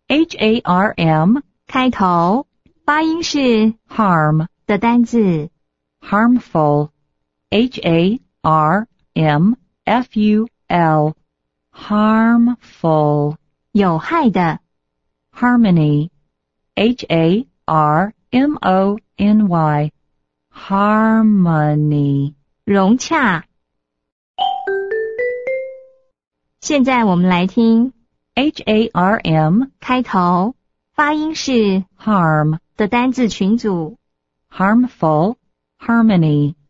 H-A-R-M 开头，发音是 harm 的单字。 harmful H-A-R-M-F-U-L harmful 有害的。 harmony H-A-R-M-O-N-Y harmony 融洽。现在我们来听 H-A-R-M 开头，发音是 harm 的单字群组。 harmful harmony